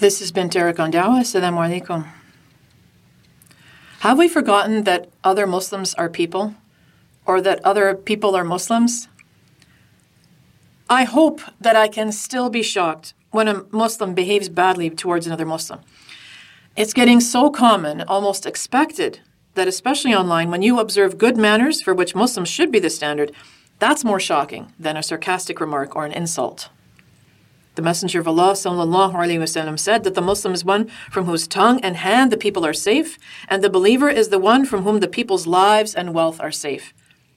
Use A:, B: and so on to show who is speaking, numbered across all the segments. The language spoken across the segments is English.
A: This has been Derek on Dawah. Assalamu alaikum. Have we forgotten that other Muslims are people? Or that other people are Muslims? I hope that I can still be shocked when a Muslim behaves badly towards another Muslim. It's getting so common, almost expected, that especially online, when you observe good manners, for which Muslims should be the standard, that's more shocking than a sarcastic remark or an insult. The Messenger of Allah sallallahu alaihi wasallam said that the Muslim is one from whose tongue and hand the people are safe, and the believer is the one from whom the people's lives and wealth are safe.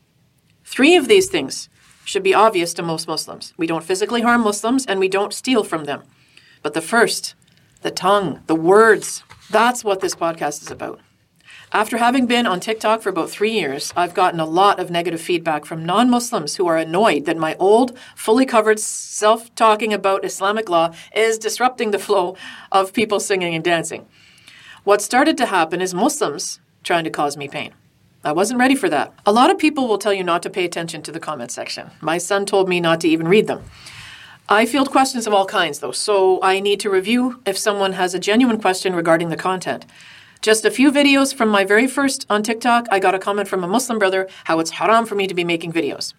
A: 3 of these things should be obvious to most Muslims. We don't physically harm Muslims and we don't steal from them. But the first, the tongue, the words, that's what this podcast is about. After having been on TikTok for about 3 years, I've gotten a lot of negative feedback from non-Muslims who are annoyed that my old, fully covered self-talking about Islamic law is disrupting the flow of people singing and dancing. What started to happen is Muslims trying to cause me pain. I wasn't ready for that. A lot of people will tell you not to pay attention to the comment section. My son told me not to even read them. I field questions of all kinds, though, so I need to review if someone has a genuine question regarding the content. Just a few videos from my very first on TikTok, I got a comment from a Muslim brother how it's haram for me to be making videos.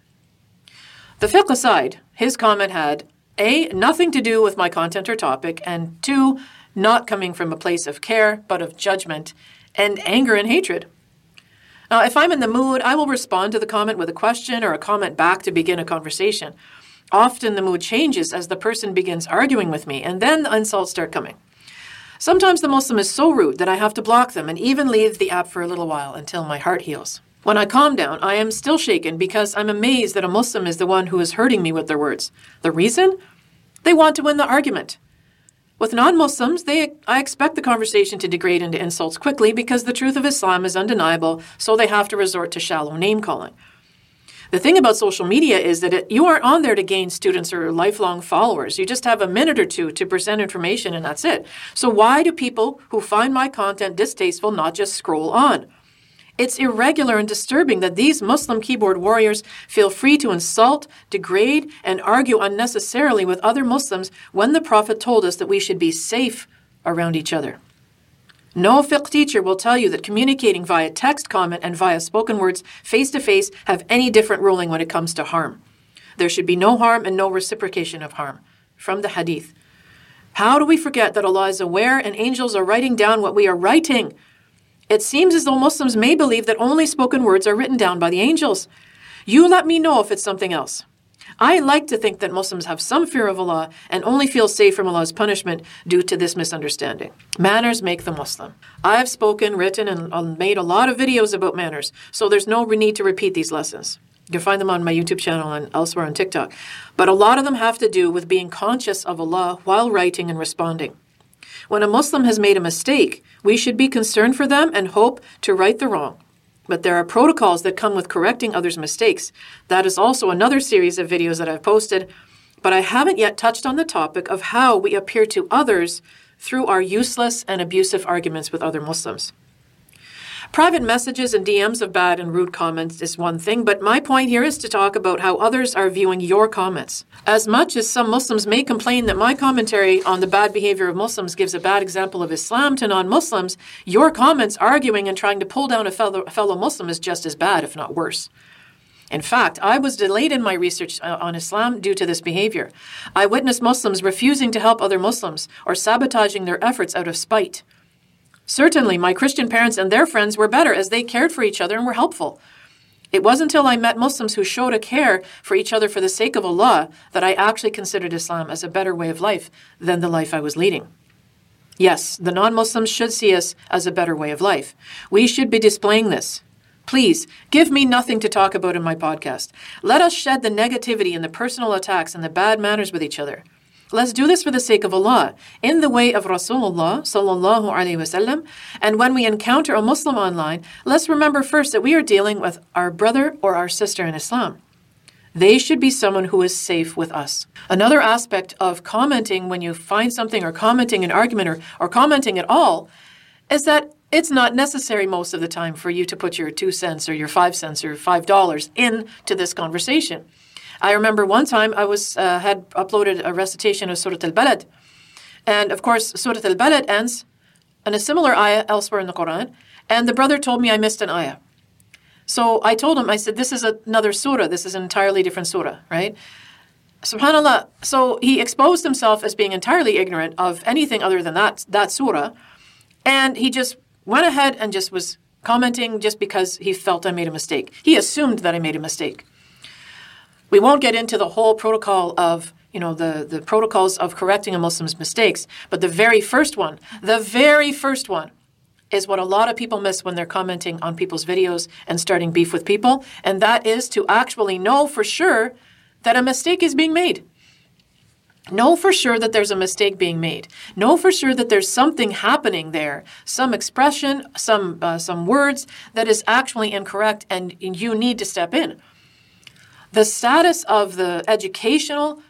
A: The fiqh aside, his comment had A, nothing to do with my content or topic, and 2, not coming from a place of care, but of judgment and anger and hatred. Now, if I'm in the mood, I will respond to the comment with a question or a comment back to begin a conversation. Often the mood changes as the person begins arguing with me, and then the insults start coming. Sometimes the Muslim is so rude that I have to block them and even leave the app for a little while until my heart heals. When I calm down, I am still shaken because I'm amazed that a Muslim is the one who is hurting me with their words. The reason? They want to win the argument. With non-Muslims, I expect the conversation to degrade into insults quickly because the truth of Islam is undeniable, so they have to resort to shallow name-calling. The thing about social media is that you aren't on there to gain students or lifelong followers. You just have a minute or two to present information and that's it. So why do people who find my content distasteful not just scroll on? It's irregular and disturbing that these Muslim keyboard warriors feel free to insult, degrade, and argue unnecessarily with other Muslims when the Prophet told us that we should be safe around each other. No fiqh teacher will tell you that communicating via text comment and via spoken words face-to-face have any different ruling when it comes to harm. There should be no harm and no reciprocation of harm. From the hadith. How do we forget that Allah is aware and angels are writing down what we are writing? It seems as though Muslims may believe that only spoken words are written down by the angels. You let me know if it's something else. I like to think that Muslims have some fear of Allah and only feel safe from Allah's punishment due to this misunderstanding. Manners make the Muslim. I have spoken, written, and made a lot of videos about manners, so there's no need to repeat these lessons. You can find them on my YouTube channel and elsewhere on TikTok. But a lot of them have to do with being conscious of Allah while writing and responding. When a Muslim has made a mistake, we should be concerned for them and hope to right the wrong. But there are protocols that come with correcting others' mistakes. That is also another series of videos that I've posted, but I haven't yet touched on the topic of how we appear to others through our useless and abusive arguments with other Muslims. Private messages and DMs of bad and rude comments is one thing, but my point here is to talk about how others are viewing your comments. As much as some Muslims may complain that my commentary on the bad behavior of Muslims gives a bad example of Islam to non-Muslims, your comments arguing and trying to pull down a fellow Muslim is just as bad, if not worse. In fact, I was delayed in my research on Islam due to this behavior. I witnessed Muslims refusing to help other Muslims or sabotaging their efforts out of spite. Certainly, my Christian parents and their friends were better as they cared for each other and were helpful. It wasn't until I met Muslims who showed a care for each other for the sake of Allah that I actually considered Islam as a better way of life than the life I was leading. Yes, the non-Muslims should see us as a better way of life. We should be displaying this. Please, give me nothing to talk about in my podcast. Let us shed the negativity and the personal attacks and the bad manners with each other. Let's do this for the sake of Allah, in the way of Rasulullah sallallahu alaihi wasallam. And when we encounter a Muslim online, let's remember first that we are dealing with our brother or our sister in Islam. They should be someone who is safe with us. Another aspect of commenting when you find something or commenting an argument or commenting at all is that it's not necessary most of the time for you to put your 2 cents or your 5 cents or $5 into this conversation. I remember one time I had uploaded a recitation of Surah Al-Balad, And of course, Surah Al-Balad ends in a similar ayah elsewhere in the Quran. And the brother told me I missed an ayah. So I told him, I said, this is another surah. This is an entirely different surah, right? SubhanAllah. So he exposed himself as being entirely ignorant of anything other than that surah. And he just went ahead and just was commenting just because he felt I made a mistake. He assumed that I made a mistake. We won't get into the whole protocol of, the protocols of correcting a Muslim's mistakes. But the very first one is what a lot of people miss when they're commenting on people's videos and starting beef with people. And that is to actually know for sure that a mistake is being made. Know for sure that there's a mistake being made. Know for sure that there's something happening there, some expression, some words that is actually incorrect, and you need to step in. The status of the educational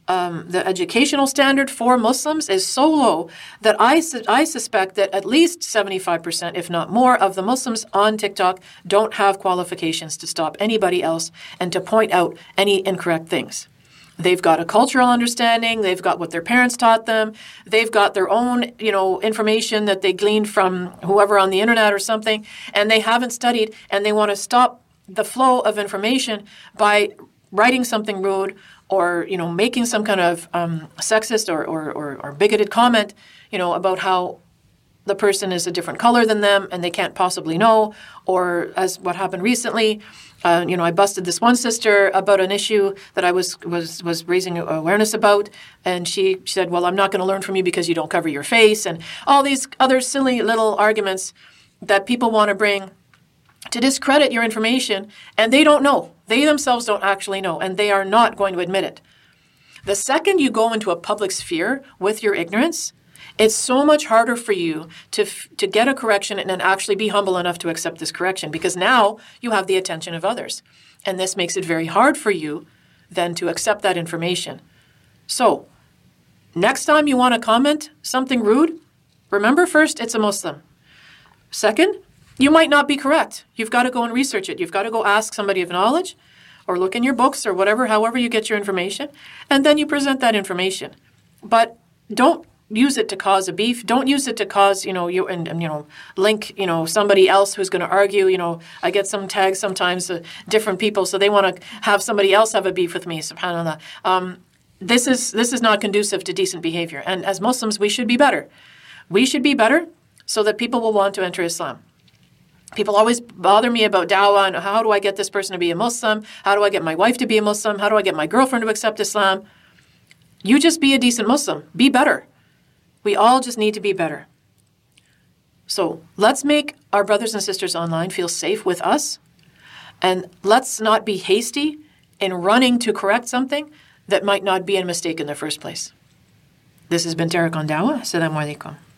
A: standard for Muslims is so low that I suspect that at least 75%, if not more, of the Muslims on TikTok don't have qualifications to stop anybody else and to point out any incorrect things. They've got a cultural understanding. They've got what their parents taught them. They've got their own, information that they gleaned from whoever on the internet or something, and they haven't studied, and they want to stop the flow of information by writing something rude or, making some kind of sexist or bigoted comment, about how the person is a different color than them and they can't possibly know, or as what happened recently, I busted this one sister about an issue that I was raising awareness about, and she said, well, I'm not going to learn from you because you don't cover your face, and all these other silly little arguments that people want to bring to discredit your information, and they don't know. They themselves don't actually know, and they are not going to admit it. The second you go into a public sphere with your ignorance, it's so much harder for you to get a correction and then actually be humble enough to accept this correction, because now you have the attention of others. And this makes it very hard for you then to accept that information. So, next time you want to comment something rude, remember first, it's a Muslim. Second, you might not be correct. You've got to go and research it. You've got to go ask somebody of knowledge or look in your books or whatever, however you get your information, and then you present that information. But don't use it to cause a beef. Don't use it to cause, link, somebody else who's going to argue. I get some tags sometimes, different people, so they want to have somebody else have a beef with me, subhanAllah. This is not conducive to decent behavior. And as Muslims, we should be better. We should be better so that people will want to enter Islam. People always bother me about dawah and how do I get this person to be a Muslim? How do I get my wife to be a Muslim? How do I get my girlfriend to accept Islam? You just be a decent Muslim. Be better. We all just need to be better. So let's make our brothers and sisters online feel safe with us. And let's not be hasty in running to correct something that might not be a mistake in the first place. This has been Tariq on Dawah. Assalamu alaikum.